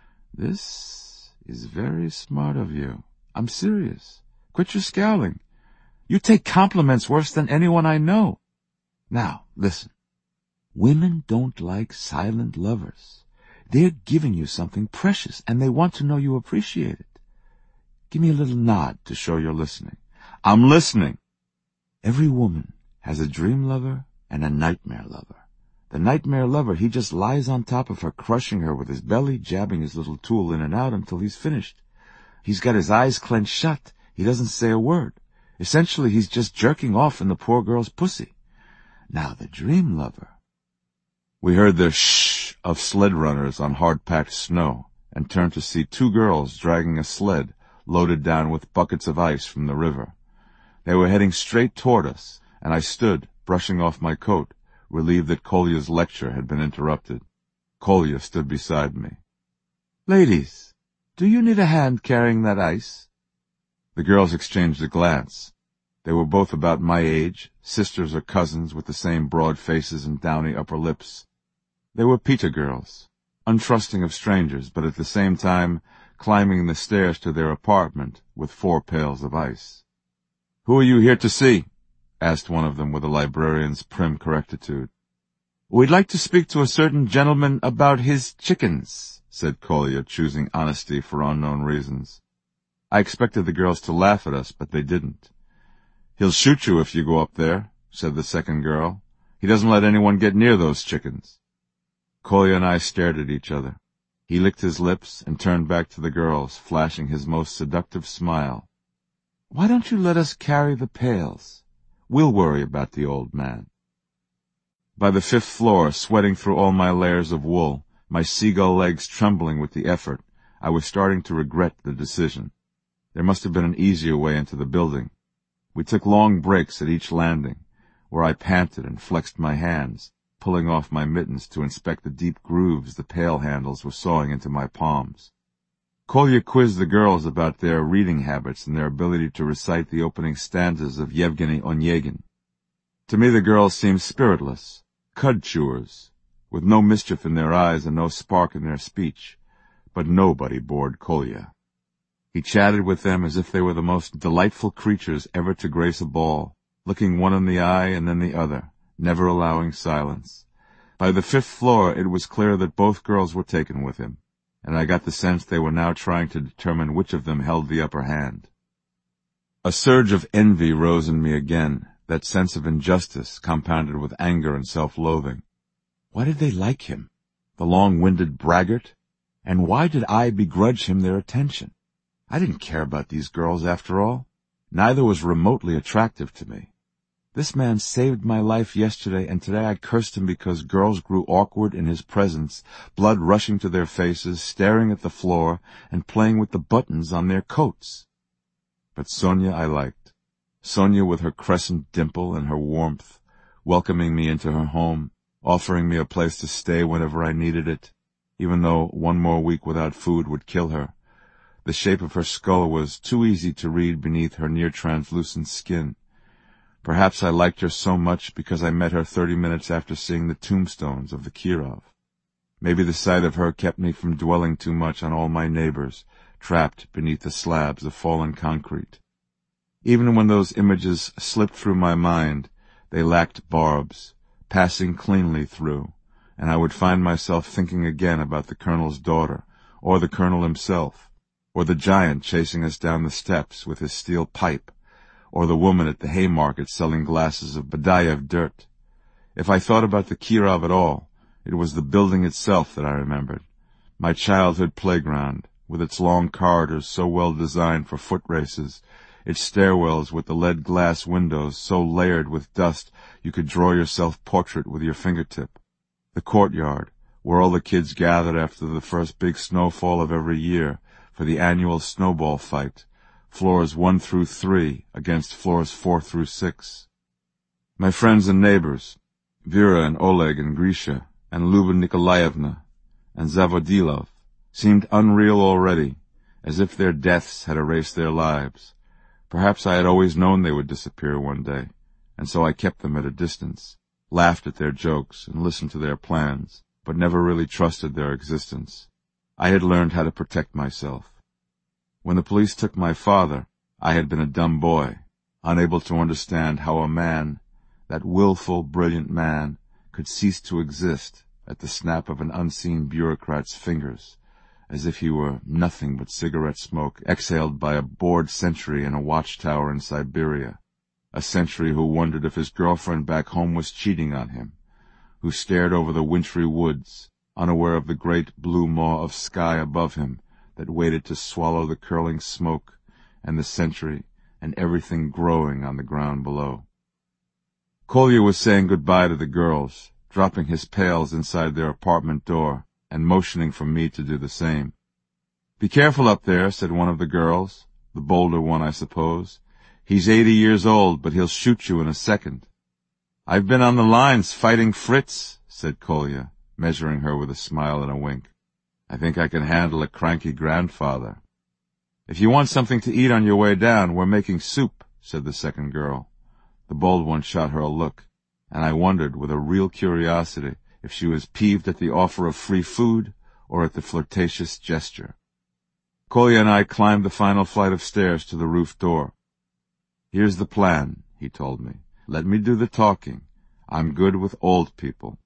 This is very smart of you. I'm serious. Quit your scowling. You take compliments worse than anyone I know. Now, listen. Women don't like silent lovers. They're giving you something precious, and they want to know you appreciate it. Give me a little nod to show you're listening. I'm listening. Every woman has a dream lover and a nightmare lover. The nightmare lover, he just lies on top of her, crushing her with his belly, jabbing his little tool in and out until he's finished. He's got his eyes clenched shut. He doesn't say a word. Essentially, he's just jerking off in the poor girl's pussy. Now, the dream lover. We heard the shh of sled runners on hard-packed snow and turned to see two girls dragging a sled loaded down with buckets of ice from the river. They were heading straight toward us, and I stood, brushing off my coat, relieved that Kolya's lecture had been interrupted. Kolya stood beside me. Ladies, do you need a hand carrying that ice? The girls exchanged a glance. They were both about my age, sisters or cousins with the same broad faces and downy upper lips. They were Pita girls, untrusting of strangers, but at the same time climbing the stairs to their apartment with four pails of ice. Who are you here to see? Asked one of them with a librarian's prim correctitude. We'd like to speak to a certain gentleman about his chickens, said Kolya, choosing honesty for unknown reasons. I expected the girls to laugh at us, but they didn't. He'll shoot you if you go up there, said the second girl. He doesn't let anyone get near those chickens. Kolya and I stared at each other. He licked his lips and turned back to the girls, flashing his most seductive smile. Why don't you let us carry the pails? We'll worry about the old man. By the fifth floor, sweating through all my layers of wool, my seagull legs trembling with the effort, I was starting to regret the decision. There must have been an easier way into the building. We took long breaks at each landing, where I panted and flexed my hands, pulling off my mittens to inspect the deep grooves the pail handles were sawing into my palms. Kolya quizzed the girls about their reading habits and their ability to recite the opening stanzas of Yevgeny Onegin. To me the girls seemed spiritless, cud-chewers, with no mischief in their eyes and no spark in their speech, but nobody bored Kolya. He chatted with them as if they were the most delightful creatures ever to grace a ball, looking one in the eye and then the other, never allowing silence. By the fifth floor it was clear that both girls were taken with him, and I got the sense they were now trying to determine which of them held the upper hand. A surge of envy rose in me again, that sense of injustice compounded with anger and self-loathing. Why did they like him, the long-winded braggart? And why did I begrudge him their attention? I didn't care about these girls after all. Neither was remotely attractive to me. This man saved my life yesterday, and today I cursed him because girls grew awkward in his presence, blood rushing to their faces, staring at the floor, and playing with the buttons on their coats. But Sonia I liked. Sonia with her crescent dimple and her warmth, welcoming me into her home, offering me a place to stay whenever I needed it, even though one more week without food would kill her. The shape of her skull was too easy to read beneath her near-translucent skin. Perhaps I liked her so much because I met her thirty minutes after seeing the tombstones of the Kirov. Maybe the sight of her kept me from dwelling too much on all my neighbors, trapped beneath the slabs of fallen concrete. Even when those images slipped through my mind, they lacked barbs, passing cleanly through, and I would find myself thinking again about the colonel's daughter, or the colonel himself, or the giant chasing us down the steps with his steel pipe, or the woman at the Haymarket selling glasses of Badayev dirt. If I thought about the Kirov at all, It was the building itself that I remembered. My childhood playground, with its long corridors so well designed for foot races, its stairwells with the lead glass windows so layered with dust you could draw your self-portrait with your fingertip. The courtyard, where all the kids gathered after the first big snowfall of every year for the annual snowball fight, floors one through three against floors four through six. My friends and neighbors, Vera and Oleg and Grisha and Luba Nikolaevna and Zavodilov, seemed unreal already, as if their deaths had erased their lives. Perhaps I had always known they would disappear one day, and so I kept them at a distance, laughed at their jokes and listened to their plans, but never really trusted their existence. I had learned how to protect myself. When the police took my father, I had been a dumb boy, unable to understand how a man, that willful, brilliant man, could cease to exist at the snap of an unseen bureaucrat's fingers, as if he were nothing but cigarette smoke exhaled by a bored sentry in a watchtower in Siberia, a sentry who wondered if his girlfriend back home was cheating on him, who stared over the wintry woods, unaware of the great blue maw of sky above him that waited to swallow the curling smoke and the sentry and everything growing on the ground below. Kolya was saying goodbye to the girls, dropping his pails inside their apartment door and motioning for me to do the same. "Be careful up there," said one of the girls, the bolder one, I suppose. "He's eighty years old, but he'll shoot you in a second." "I've been on the lines fighting Fritz," said Kolya, measuring her with a smile and a wink. "I think I can handle a cranky grandfather." "If you want something to eat on your way down, we're making soup," said the second girl. The bold one shot her a look, and I wondered with a real curiosity if she was peeved at the offer of free food or at the flirtatious gesture. Kolya and I climbed the final flight of stairs to the roof door. "Here's the plan," he told me. "Let me do the talking. I'm good with old people."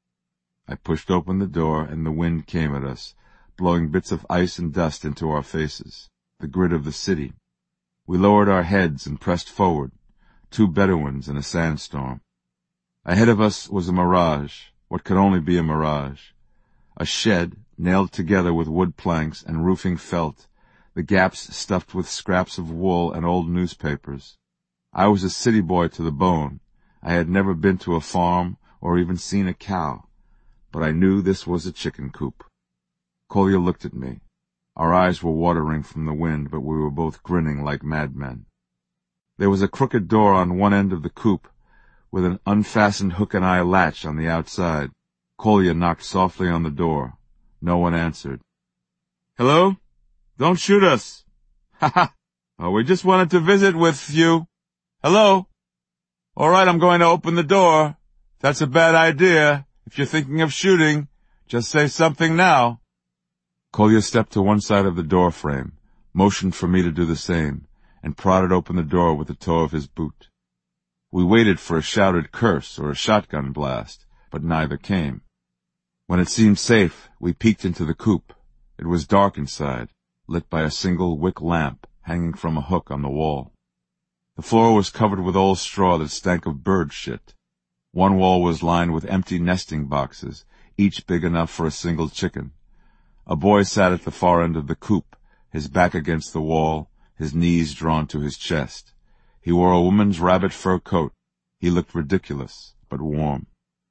I pushed open the door, and the wind came at us, blowing bits of ice and dust into our faces, the grit of the city. We lowered our heads and pressed forward, two Bedouins in a sandstorm. Ahead of us was a mirage, what could only be a mirage. A shed, nailed together with wood planks and roofing felt, the gaps stuffed with scraps of wool and old newspapers. I was a city boy to the bone. I had never been to a farm or even seen a cow, but I knew this was a chicken coop. Kolya looked at me. Our eyes were watering from the wind, but we were both grinning like madmen. There was a crooked door on one end of the coop, with an unfastened hook-and-eye latch on the outside. Kolya knocked softly on the door. No one answered. "Hello? Don't shoot us." "Ha ha! Oh, we just wanted to visit with you. Hello? All right, I'm going to open the door. That's a bad idea. If you're thinking of shooting, just say something now." Kolya stepped to one side of the door frame, motioned for me to do the same, and prodded open the door with the toe of his boot. We waited for a shouted curse or a shotgun blast, but neither came. When it seemed safe, we peeked into the coop. It was dark inside, lit by a single wick lamp hanging from a hook on the wall. The floor was covered with old straw that stank of bird shit. One wall was lined with empty nesting boxes, each big enough for a single chicken. A boy sat at the far end of the coop, his back against the wall, his knees drawn to his chest. He wore a woman's rabbit fur coat. He looked ridiculous, but warm.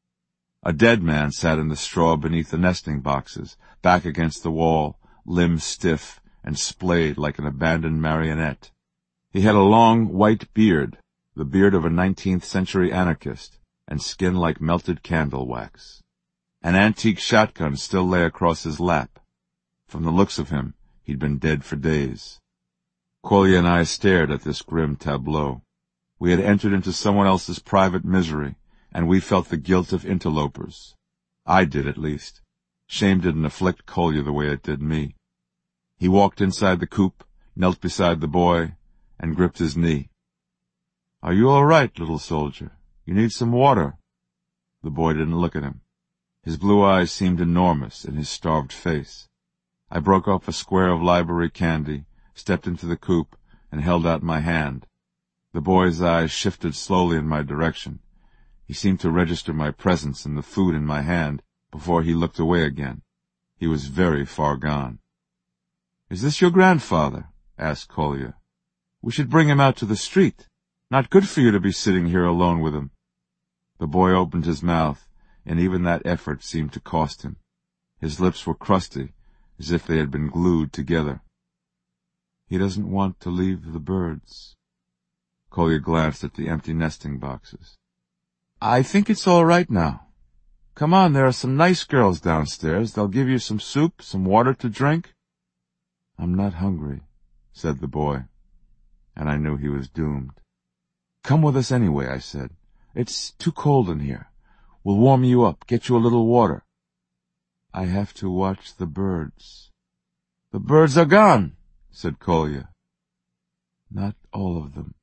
A dead man sat in the straw beneath the nesting boxes, back against the wall, limbs stiff and splayed like an abandoned marionette. He had a long, white beard, the beard of a nineteenth century anarchist, and skin like melted candle wax. An antique shotgun still lay across his lap. From the looks of him, he'd been dead for days. Kolya and I stared at this grim tableau. We had entered into someone else's private misery, and we felt the guilt of interlopers. I did, at least. Shame didn't afflict Kolya the way it did me. He walked inside the coop, knelt beside the boy, and gripped his knee. "Are you all right, little soldier? You need some water." The boy didn't look at him. His blue eyes seemed enormous in his starved face. I broke off a square of library candy, stepped into the coop, and held out my hand. The boy's eyes shifted slowly in my direction. He seemed to register my presence and the food in my hand, before he looked away again. He was very far gone. "Is this your grandfather?" asked Kolya. "We should bring him out to the street. Not good for you to be sitting here alone with him." The boy opened his mouth, and even that effort seemed to cost him. His lips were crusty, as if they had been glued together. "He doesn't want to leave the birds." Kolya glanced at the empty nesting boxes. "I think it's all right now. Come on, there are some nice girls downstairs. They'll give you some soup, some water to drink." "I'm not hungry," said the boy, and I knew he was doomed. "Come with us anyway," I said. "It's too cold in here. We'll warm you up, get you a little water." "I have to watch the birds." "The birds are gone," said Kolya. "Not all of them."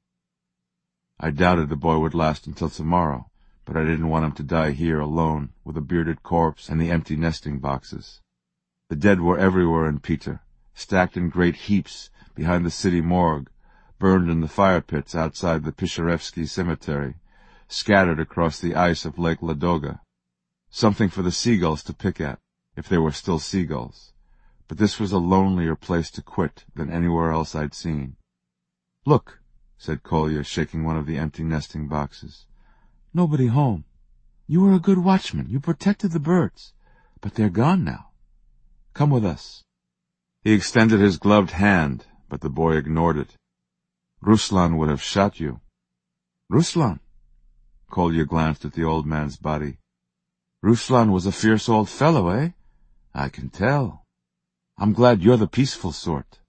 I doubted the boy would last until tomorrow, but I didn't want him to die here alone with a bearded corpse and the empty nesting boxes. The dead were everywhere in Peter, stacked in great heaps behind the city morgue, burned in the fire pits outside the Pisharevsky cemetery, scattered across the ice of Lake Ladoga. Something for the seagulls to pick at, if there were still seagulls. But this was a lonelier place to quit than anywhere else I'd seen. "Look," said Kolya, shaking one of the empty nesting boxes. "Nobody home. You were a good watchman. You protected the birds. But they're gone now. Come with us." He extended his gloved hand, but the boy ignored it. "Ruslan would have shot you." "Ruslan?" Kolya glanced at the old man's body. "Ruslan was a fierce old fellow, eh? I can tell. I'm glad you're the peaceful sort."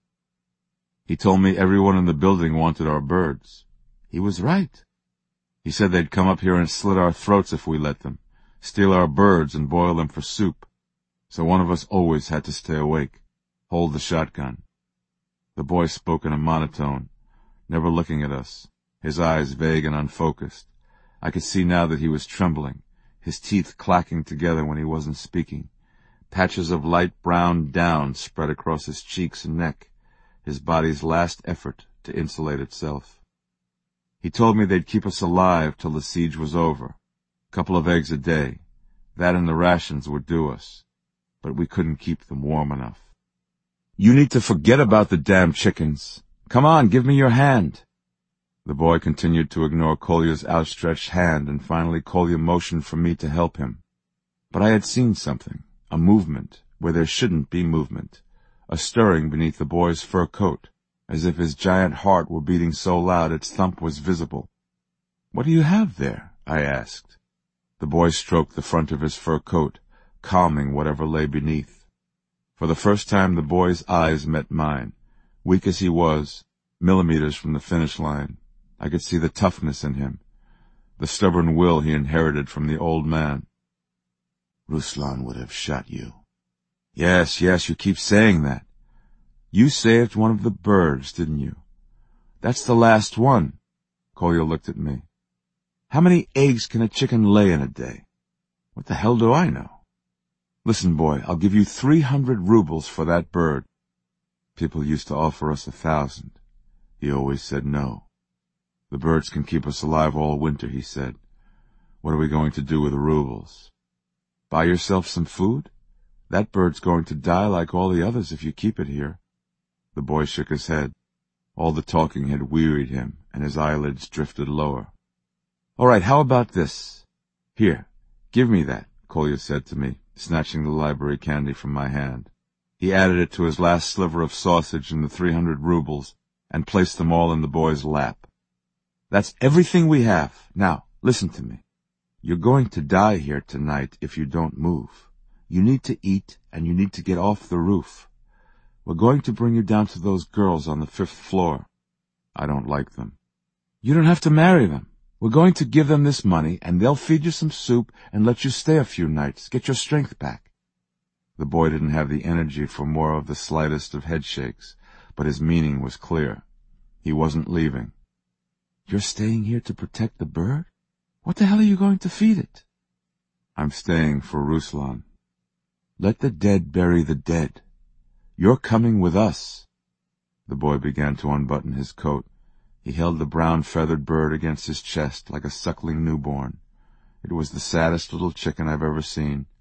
He told me everyone in the building wanted our birds. He was right. He said they'd come up here and slit our throats if we let them, steal our birds and boil them for soup. So one of us always had to stay awake, hold the shotgun. The boy spoke in a monotone, never looking at us, his eyes vague and unfocused. I could see now that he was trembling, his teeth clacking together when he wasn't speaking. Patches of light brown down spread across his cheeks and neck, his body's last effort to insulate itself. He told me they'd keep us alive till the siege was over. A couple of eggs a day. That and the rations would do us. But we couldn't keep them warm enough. "You need to forget about the damn chickens. Come on, give me your hand." The boy continued to ignore Kolya's outstretched hand, and finally Kolya motioned for me to help him. But I had seen something, a movement where there shouldn't be movement, a stirring beneath the boy's fur coat, as if his giant heart were beating so loud its thump was visible. "What do you have there?" I asked. The boy stroked the front of his fur coat, calming whatever lay beneath. For the first time the boy's eyes met mine. Weak as he was, millimeters from the finish line, I could see the toughness in him, the stubborn will he inherited from the old man. "Ruslan would have shot you." "Yes, yes, you keep saying that. You saved one of the birds, didn't you? That's the last one." Kolya looked at me. "How many eggs can a chicken lay in a day? What the hell do I know? Listen, boy, I'll give you three hundred rubles for that bird. People used to offer us a thousand. He always said no. The birds can keep us alive all winter, he said. What are we going to do with the rubles? Buy yourself some food? That bird's going to die like all the others if you keep it here." The boy shook his head. All the talking had wearied him, and his eyelids drifted lower. "All right, how about this? Here, give me that," Kolya said to me, snatching the library candy from my hand. He added it to his last sliver of sausage and the three hundred rubles, and placed them all in the boy's lap. "That's everything we have. Now, listen to me. You're going to die here tonight if you don't move. You need to eat, and you need to get off the roof. We're going to bring you down to those girls on the fifth floor. I don't like them. You don't have to marry them. We're going to give them this money, and they'll feed you some soup and let you stay a few nights, get your strength back." The boy didn't have the energy for more of the slightest of headshakes, but his meaning was clear. He wasn't leaving. "You're staying here to protect the bird? What the hell are you going to feed it?" "I'm staying for Ruslan." "Let the dead bury the dead. You're coming with us." The boy began to unbutton his coat. He held the brown feathered bird against his chest like a suckling newborn. It was the saddest little chicken I've ever seen,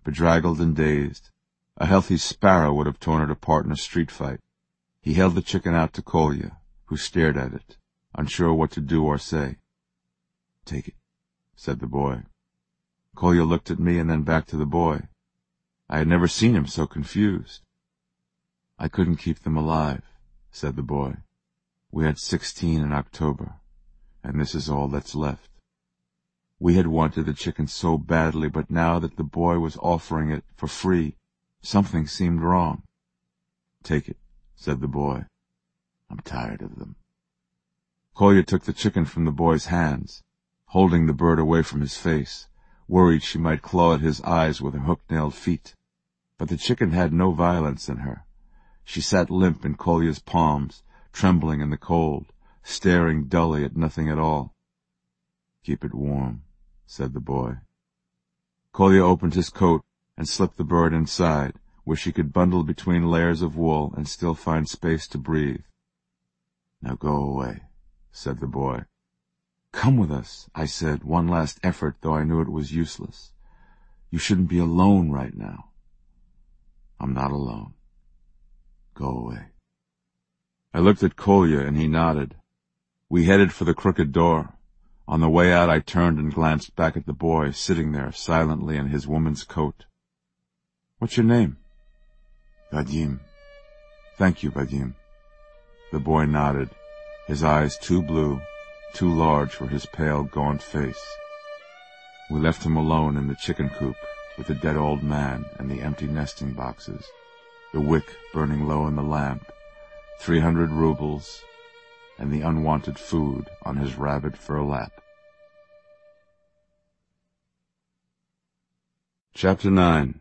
bedraggled and dazed. A healthy sparrow would have torn it apart in a street fight. He held the chicken out to Kolya, who stared at it, unsure what to do or say. "Take it," said the boy. Kolya looked at me and then back to the boy. I had never seen him so confused. "I couldn't keep them alive," said the boy. "We had sixteen in October, and this is all that's left." We had wanted the chicken so badly, but now that the boy was offering it for free, something seemed wrong. "Take it," said the boy. "I'm tired of them." Kolya took the chicken from the boy's hands, holding the bird away from his face, worried she might claw at his eyes with her hook-nailed feet. But the chicken had no violence in her. She sat limp in Kolya's palms, trembling in the cold, staring dully at nothing at all. "Keep it warm," said the boy. Kolya opened his coat and slipped the bird inside, where she could bundle between layers of wool and still find space to breathe. "Now go away," said the boy. "Come with us," I said, one last effort, though I knew it was useless. "You shouldn't be alone right now." "I'm not alone. Go away." I looked at Kolya and he nodded. We headed for the crooked door. On the way out I turned and glanced back at the boy, sitting there silently in his woman's coat. "What's your name?" "Vadim." "Thank you, Vadim." The boy nodded, his eyes too blue, too large for his pale, gaunt face. We left him alone in the chicken coop with the dead old man and the empty nesting boxes, the wick burning low in the lamp, three hundred rubles, and the unwanted food on his rabbit fur lap. Chapter nine.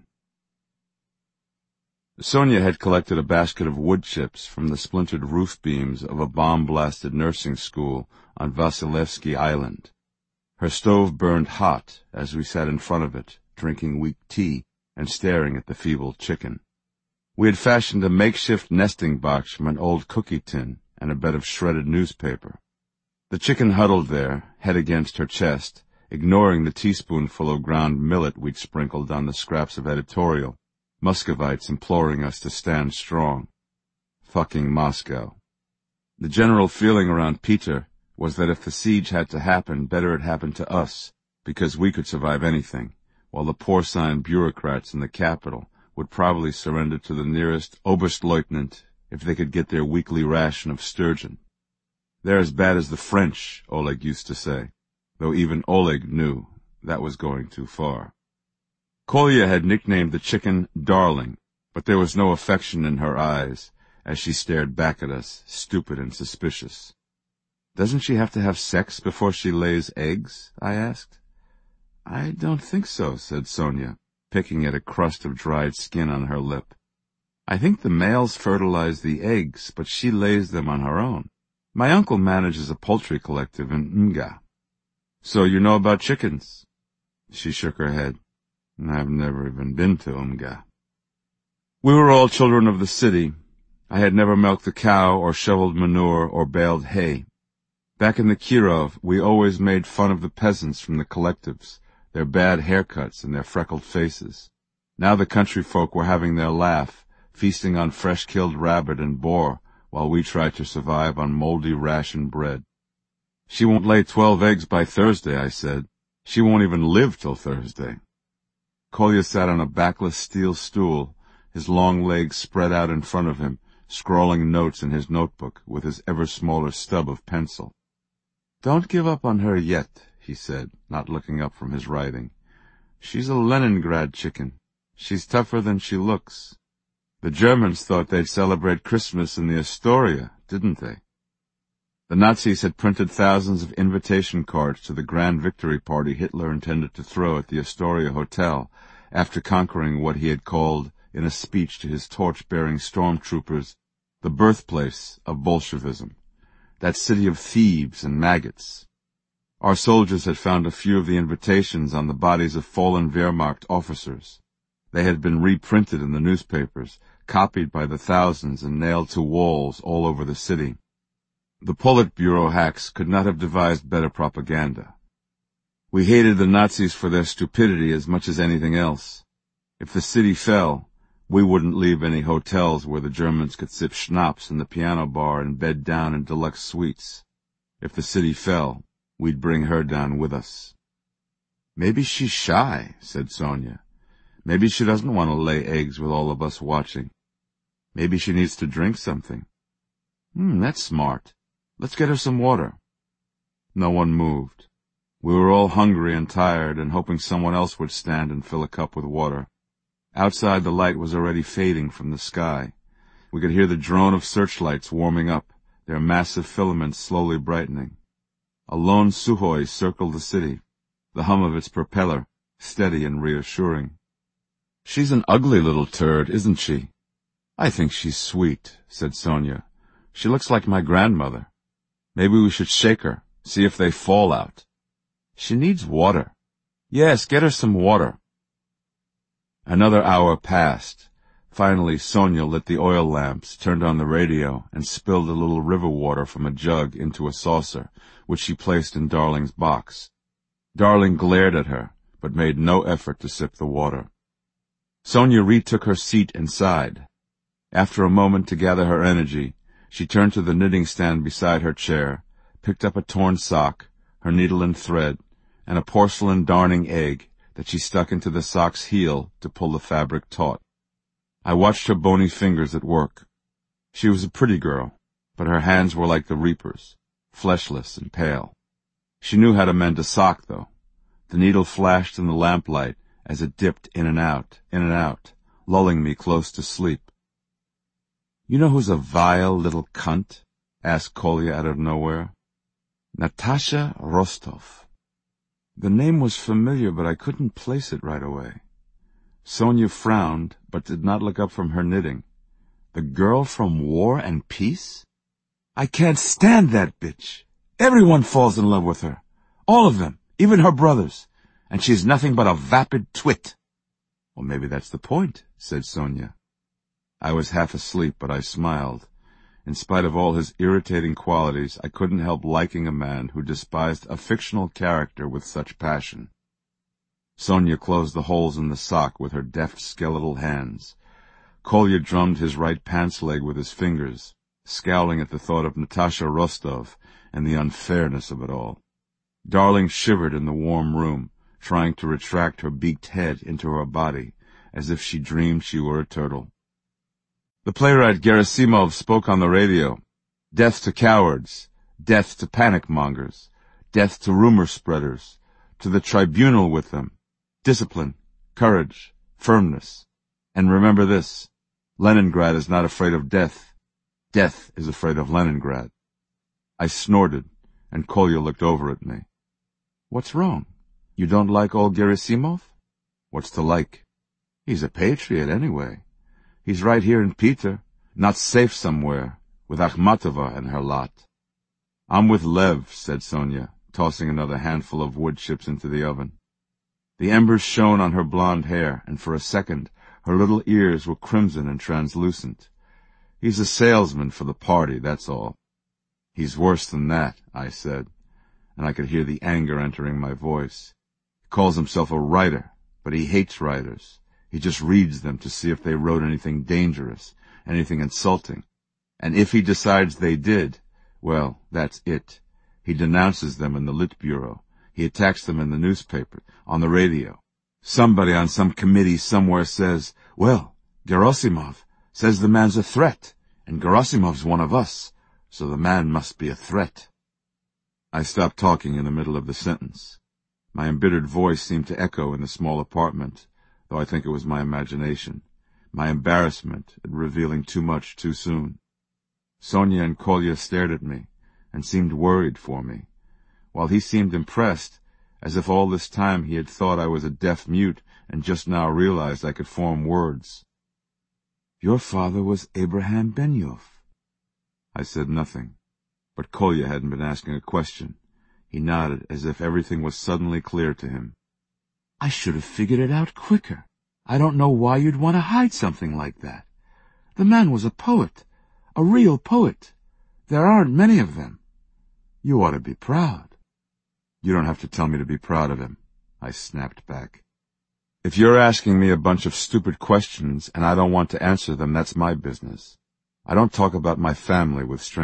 Sonia had collected a basket of wood chips from the splintered roof beams of a bomb-blasted nursing school on Vasilevsky Island. Her stove burned hot as we sat in front of it, drinking weak tea and staring at the feeble chicken. We had fashioned a makeshift nesting box from an old cookie tin and a bed of shredded newspaper. The chicken huddled there, head against her chest, ignoring the teaspoonful of ground millet we'd sprinkled on the scraps of editorial, Muscovites imploring us to stand strong. Fucking Moscow. The general feeling around Peter was that if the siege had to happen, better it happened to us, because we could survive anything, while the porcine bureaucrats in the capital would probably surrender to the nearest Oberstleutnant if they could get their weekly ration of sturgeon. "They're as bad as the French," Oleg used to say, though even Oleg knew that was going too far. Kolya had nicknamed the chicken Darling, but there was no affection in her eyes as she stared back at us, stupid and suspicious. "Doesn't she have to have sex before she lays eggs?" I asked. "I don't think so," said Sonia, picking at a crust of dried skin on her lip. "I think the males fertilize the eggs, but she lays them on her own. My uncle manages a poultry collective in Mga." "So you know about chickens?" She shook her head. "I've never even been to Mga." We were all children of the city. I had never milked a cow or shoveled manure or baled hay. Back in the Kirov, we always made fun of the peasants from the collectives, their bad haircuts and their freckled faces. Now the country folk were having their laugh, feasting on fresh-killed rabbit and boar, while we tried to survive on moldy ration bread. "She won't lay twelve eggs by Thursday," I said. "She won't even live till Thursday." Kolya sat on a backless steel stool, his long legs spread out in front of him, scrawling notes in his notebook with his ever-smaller stub of pencil. "Don't give up on her yet," he said, not looking up from his writing. "She's a Leningrad chicken. She's tougher than she looks. The Germans thought they'd celebrate Christmas in the Astoria, didn't they?" The Nazis had printed thousands of invitation cards to the grand victory party Hitler intended to throw at the Astoria Hotel after conquering what he had called, in a speech to his torch-bearing stormtroopers, the birthplace of Bolshevism, that city of thieves and maggots. Our soldiers had found a few of the invitations on the bodies of fallen Wehrmacht officers. They had been reprinted in the newspapers, copied by the thousands and nailed to walls all over the city. The Politburo hacks could not have devised better propaganda. We hated the Nazis for their stupidity as much as anything else. If the city fell, we wouldn't leave any hotels where the Germans could sip schnapps in the piano bar and bed down in deluxe suites. If the city fell, we'd bring her down with us. Maybe she's shy, said Sonia. Maybe she doesn't want to lay eggs with all of us watching. Maybe she needs to drink something. Hmm, that's smart. Let's get her some water. No one moved. We were all hungry and tired and hoping someone else would stand and fill a cup with water. Outside, the light was already fading from the sky. We could hear the drone of searchlights warming up, their massive filaments slowly brightening. A lone Sukhoi circled the city, the hum of its propeller, steady and reassuring. She's an ugly little turd, isn't she? I think she's sweet, said Sonia. She looks like my grandmother. Maybe we should shake her, see if they fall out. She needs water. Yes, get her some water. Another hour passed. Finally, Sonia lit the oil lamps, turned on the radio, and spilled a little river water from a jug into a saucer, which she placed in Darling's box. Darling glared at her, but made no effort to sip the water. Sonia retook her seat inside. After a moment to gather her energy, she turned to the knitting stand beside her chair, picked up a torn sock, her needle and thread, and a porcelain darning egg that she stuck into the sock's heel to pull the fabric taut. I watched her bony fingers at work. She was a pretty girl, but her hands were like the reaper's, fleshless and pale. She knew how to mend a sock, though. The needle flashed in the lamplight as it dipped in and out, in and out, lulling me close to sleep. You know who's a vile little cunt? Asked Kolya out of nowhere. Natasha Rostov. The name was familiar, but I couldn't place it right away. Sonia frowned, but did not look up from her knitting. The girl from War and Peace? I can't stand that bitch. Everyone falls in love with her. All of them, even her brothers. And she's nothing but a vapid twit. Well, maybe that's the point, said Sonia. I was half asleep, but I smiled. In spite of all his irritating qualities, I couldn't help liking a man who despised a fictional character with such passion. Sonia closed the holes in the sock with her deft skeletal hands. Kolya drummed his right pants leg with his fingers, scowling at the thought of Natasha Rostov and the unfairness of it all. Darling shivered in the warm room, trying to retract her beaked head into her body, as if she dreamed she were a turtle. The playwright Gerasimov spoke on the radio. Death to cowards, death to panic-mongers, death to rumor spreaders, to the tribunal with them, discipline, courage, firmness. And remember this, Leningrad is not afraid of death. Death is afraid of Leningrad. I snorted, and Kolya looked over at me. What's wrong? You don't like old Gerasimov? What's to like? He's a patriot anyway. He's right here in Peter, not safe somewhere, with Akhmatova and her lot. I'm with Lev, said Sonia, tossing another handful of wood chips into the oven. The embers shone on her blonde hair, and for a second her little ears were crimson and translucent. He's a salesman for the party, that's all. He's worse than that, I said, and I could hear the anger entering my voice. He calls himself a writer, but he hates writers. He just reads them to see if they wrote anything dangerous, anything insulting. And if he decides they did, well, that's it. He denounces them in the Lit Bureau. He attacks them in the newspaper, on the radio. Somebody on some committee somewhere says, well, Gerasimov says the man's a threat, and Gerasimov's one of us, so the man must be a threat. I stopped talking in the middle of the sentence. My embittered voice seemed to echo in the small apartment, though I think it was my imagination, my embarrassment at revealing too much too soon. Sonia and Kolya stared at me, and seemed worried for me, while he seemed impressed, as if all this time he had thought I was a deaf mute and just now realized I could form words. Your father was Abraham Benyov. I said nothing, but Kolya hadn't been asking a question. He nodded as if everything was suddenly clear to him. I should have figured it out quicker. I don't know why you'd want to hide something like that. The man was a poet, a real poet. There aren't many of them. You ought to be proud. You don't have to tell me to be proud of him, I snapped back. If you're asking me a bunch of stupid questions and I don't want to answer them, that's my business. I don't talk about my family with strangers.